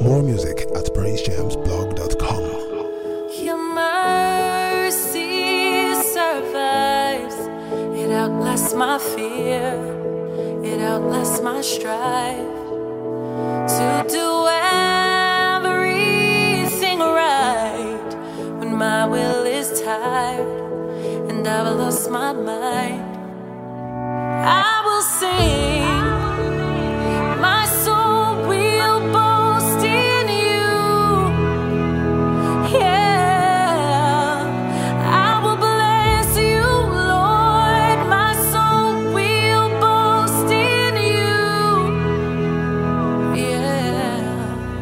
More music at praisejamsblog.com. Your mercy survives. It outlasts my fear. It outlasts my strife. To do everything right when my will is tired and I've lost my mind. I will sing. My soul will boast in you. Yeah, I will bless you, Lord. My soul will boast in you. Yeah.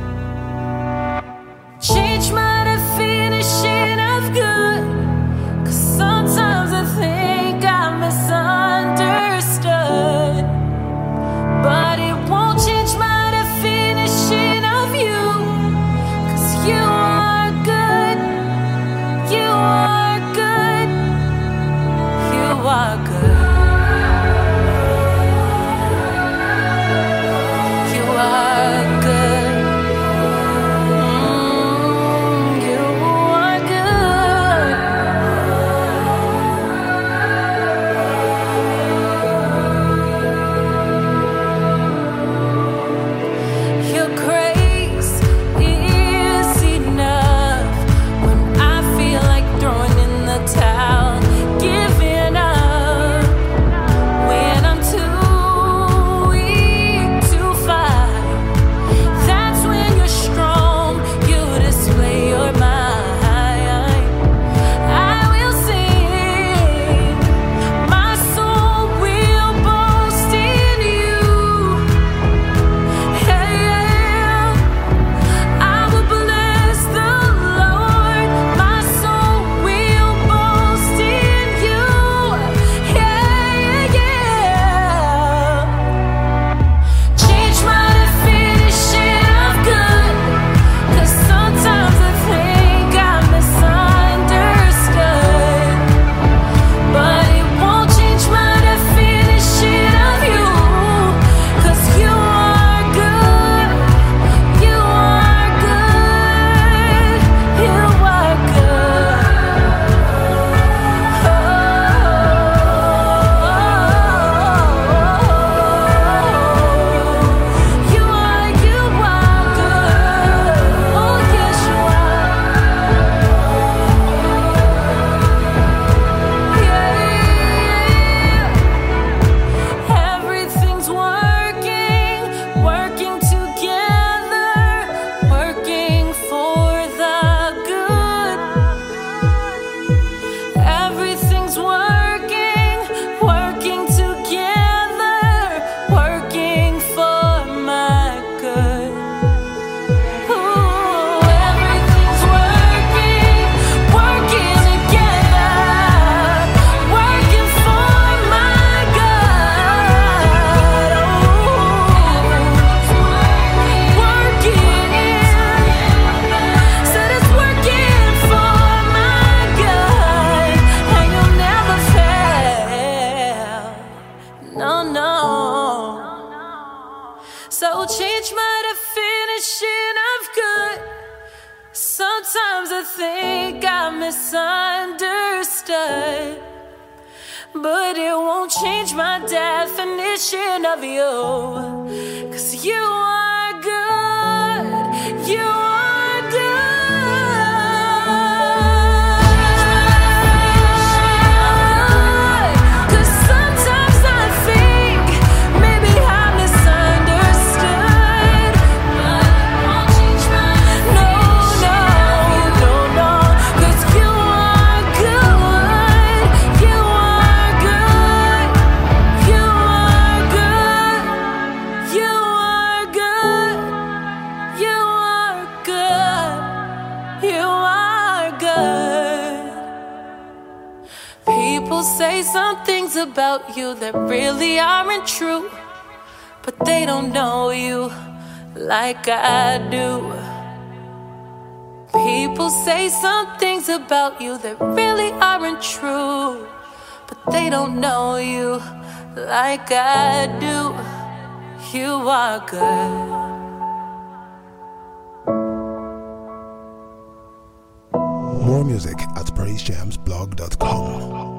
Change my definition of good, 'cause sometimes I think I'm misunderstood. But it won't change my definition of you, 'cause you are good. You are good. You are good. You are good. You are good. Your grace is enough when I feel like throwing in the towel, giving up. When I'm too weak to fight, that's when you're strong. You display your might. I will sing. My soul will boast in you. Yeah, I will bless the Lord. My soul will boast in you. Yeah, yeah. Change my definition of good, 'cause sometimes I think I'm misunderstood. But it won't change my definition of you, 'cause you are good. You are good. You are good. You are good. Oh, yes, you are. Yeah. Everything's working together, working for the good. Everything's working together, working for my good. Ooh, everything's working together, working for my good. Said it's working for my good, and you'll never fail. No, no. So change my definition of good. Sometimes I think I'm misunderstood, but it won't change my definition of you, 'cause you are good. You are good. 'Cause sometimes I think maybe I'm misunderstood, but it won't change my definition. No, 'cause you are good. You are good. You are good. You are good. You are good. You are good. People say some things about you that really aren't true, but they don't know you like I do. People say some things about you that really aren't true, but they don't know you like I do. You are good. More music at praisejamsblog.com.